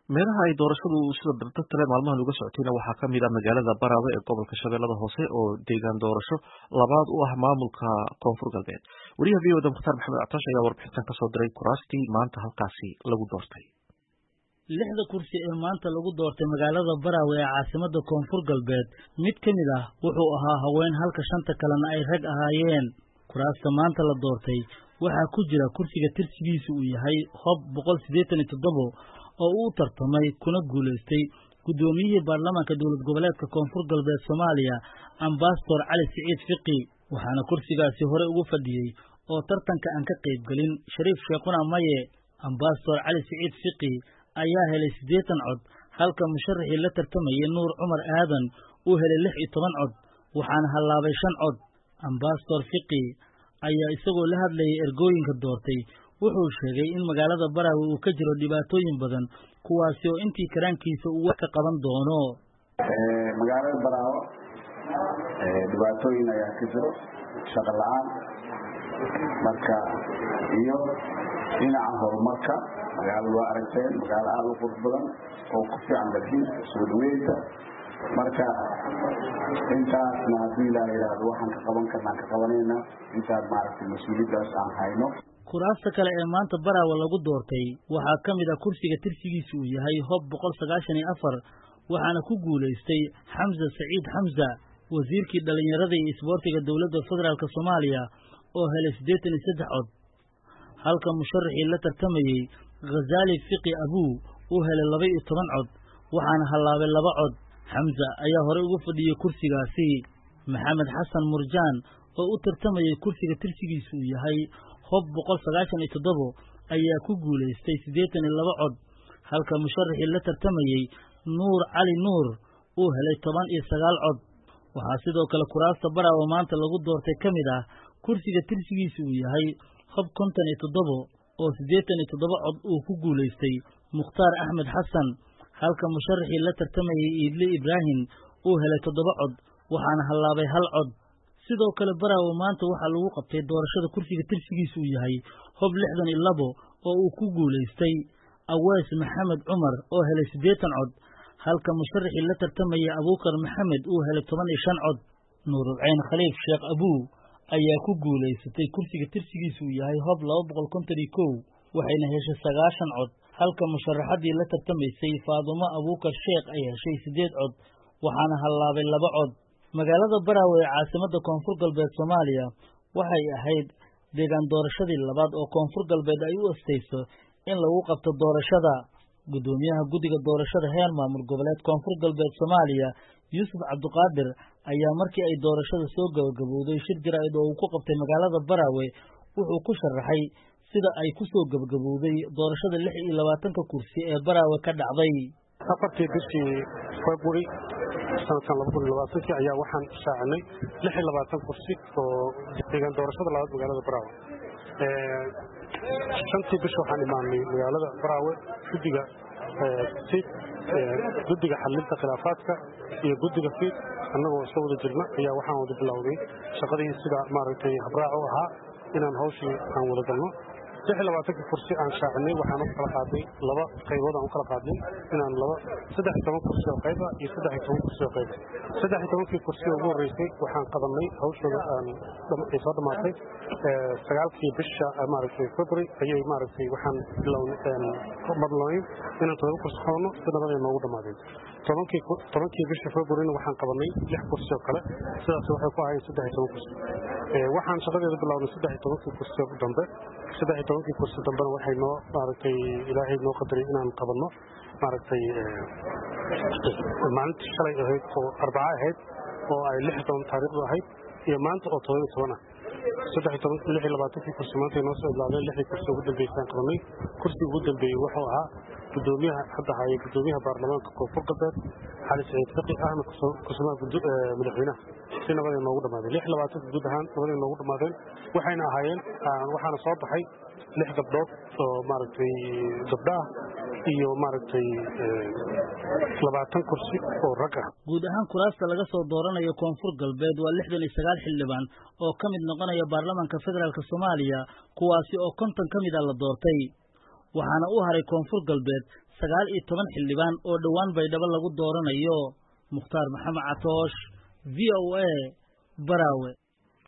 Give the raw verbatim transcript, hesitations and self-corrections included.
meelaha ay doorashadu sida dardartale maalmahan uga socotayna waxaa ka mid ah magaalada Baraawe ee gobolka Shabeellada Hoose oo deegaan doorasho labaad u ah maamulka Koonfur Galbeed. Wariyaha V O A Mukhtaar Maxamed Catash ayaa warbixintan ka soo diray kuraastii maanta halkaasi lagu doortay. lixda kursi ee maanta lagu doortay magaalada Baraawe ee caasimadda Koonfur Galbeed mid ka mid ah wuxuu ahaa haween halka shanta kalena ay rag ahaayeen. Kuraasta maanta la doortay waxaa ku jira kursiga tirsigiisu uu yahay Hob boqol siddeetan iyo toddoba oo uu tartamay kuna guuleystay gudoomiyihii baarlamaanka dowlad goboleedka Koonfur Galbeed Soomaaliya Ambassador Cali Siciid Fiqi, waxaana kursigaasi hore ugu fadhiyay oo tartanka aan ka qayb galin Shariif Sheekuna Maye. Ambassador Cali Siciid Fiqi ayaa helay siddeetan cod halka musharaxii la tartamayay Nuur Cumar Aadan uu helay lix iyo toban cod waxaana halaabay shan cod. Ambassador Fiqi ayaa isagoo la hadlayay ergooyinka doortay wuxuu sheegay in magaalada Baraawe uu ka jiro dhibaatooyin badan kuwaasi oo intii karaankiisa uu wax ka qaban doono. ee magaalada Baraawe ee dhibaatooyin ayaa ka jiro, shaqo la'aan marka iyo dhinaca horumarka magaalada waa aragteen magaalo aad u qurux badan oo ku fiican dalxiis soo dhaweynta marka intaasna haddii la yiraahdo waxaan ka qaban karnaa ka qabanayna intaad maaragtay mas-uuliyaddaas aan hayno. kuraasta kale ee maanta Baraawe lagu doortay waxaa ka mid ah kursiga tirsigiisu uu yahay Hob boqol sagaashan iyo afar waxaana ku guuleystay Xamza Saciid Xamza, wasiirkii dhalinyarada iyo isboortiga dowladda federaalka Soomaaliya oo helay siddeetan iyo saddex cod halka musharaxii la tartamayay Ghazali Fiqi Abuu uu helay laba iyo toban cod waxaana halaabay laba cod. Xamza ayaa hore ugu fadhiyay kursigaasi. Maxamed Xasan Murjaan oo u tartamayay kursiga tirsigiisu uu yahay Hob boqol sagaashan iyo toddoba ayaa ku guuleystay siddeetan iyo laba cod halka musharaxii la tartamayay Nuur Cali Nuur uu helay toban iyo sagaal cod. waxaa sidoo kale kuraasta Baraawe maanta lagu doortay ka mid ah kursiga tirsigiisu uu yahay Hob konton iyo toddoba oo siddeetan iyo toddoba cod uu ku guuleystay Mukhtaar Axmed Xasan halka musharaxii la tartamayay Iidle Ibraahim uu helay toddoba cod waxaana halaabay hal cod. sidoo kale Baraawe maanta waxaa lagu qabtay doorashada kursiga tirsigiisu uu yahay Hob lixdan iyo laba oo uu ku guuleystay Aweys Maxamed Cumar oo helay siddeetan cod halka musharaxii la tartamayay Abuukar Maxamed uu helay toban iyo shan cod. Nuurulcayn Khaliif Sheekh Abuu ayaa ku guuleysatay kursiga tirsigiisu uu yahay Hob laba boqol konton iyo kow waxayna heshay sagaashan cod halka musharaxadii la tartamaysay Faadumo Abuukar Sheekh ay heshay siddeed cod waxaana halaabay laba cod. magaalada Baraawe ee caasimadda Koonfur Galbeed Soomaaliya waxay ahayd deegaan doorashadii labaad oo Koonfur Galbeed ay u astayso in lagu qabto doorashada. gudoomiyaha guddiga doorashada heer maamul goboleed Koonfur Galbeed Soomaaliya Yuusuf Cabduqaadir ayaa markii ay doorashada soo gabagabowday shir jaraa'id oo uu ku qabtay magaalada Baraawe wuxuu ku sharaxay sida ay ku soo gabagabowday doorashada lix iyo labaatanka kursi ee Baraawe ka dhacday. afartii bishii February sanadkan laba kun iyo labaatan ayaa waxaan shaacinay lix iyo labaatan kursi oo deegaan doorashada labaad magaalada Baraawe. ee shantii bish waxaan imaanay magaalada Baraawe guddiga ee guddiga xalinta khilaafaadka iyo guddiga fiid annagoo soo wada jirna ayaa waxaan wada bilowday shaqadii sida maaragtay habraac u ahaa inaan hawshii aan wada galno. lix iyo labaatanka kursi aan shaacinay waxaan u kala qaadnay laba qaybood aan u kala qaadnay inaan laba saddex iyo toban kursi oo qayb ah iyo saddex iyo toban kursi oo qayb ah. saddex iyo tobankii kursi ugu horreysay waxaan qabanay hawshooda aan ay soo dhammaatay sagaalkii bisha maaragtay February ayay maaragtay waxaan bilownay madlooyin inaan toban kursi qabanno si nabad ay noogu dhammaadeen. tobankii tobankii bisha February waxaan qabanay lix kursi oo kale sidaas waxay ku ahayd saddex iyo toban kursi. waxaan shaqadeeda bilownay saddex iyo tobankii kursi oo dambe saddex iyo tobankii kursi dambena waxay noo maaragtay ilaahay noo qadaray inaan qabanno maaragtay maalintii shalay ahayd oo arbaca ahayd oo ay lix iyo toban taariikhdu ahayd iyo maanta oo toban iyo toban ah. saddex iyo toban lix iyo labaatankii kursi maanta noo soo ilaadeen lixdii kursi ugu dambeysay aan qabanay. kursiga ugu dambeeyey wuxuu ahaa gudoomiyaha hadda haya gudoomiyaha baarlamaanka Koonfur Galbeed Cali Siciid Fiqi ahna kusumaha madaxweynaha si nabad ay noogu dhammaadeen. lix iyo labaatanka guud ahaan nabad ay noogu dhammaadeen waxayna ahaayeen waxaana soo baxay lix gabdhood oo maaragtay gabdha ah iyo maaragtay labaatan kursi oo rag ah. guud ahaan kuraasta laga soo dooranayo Koonfur Galbeed waa lixdan iyo sagaal xildhibaan oo ka mid noqonaya baarlamaanka federaalka Soomaaliya kuwaasi oo konton ka mid ah la doortay. waxaana u haray koonfur galbeed sagaal iyo toban xildhibaan oo dhowaan baydhabo lagu dooranayo. Mukhtaar Maxamed Catoosh, V O A, Baraawe.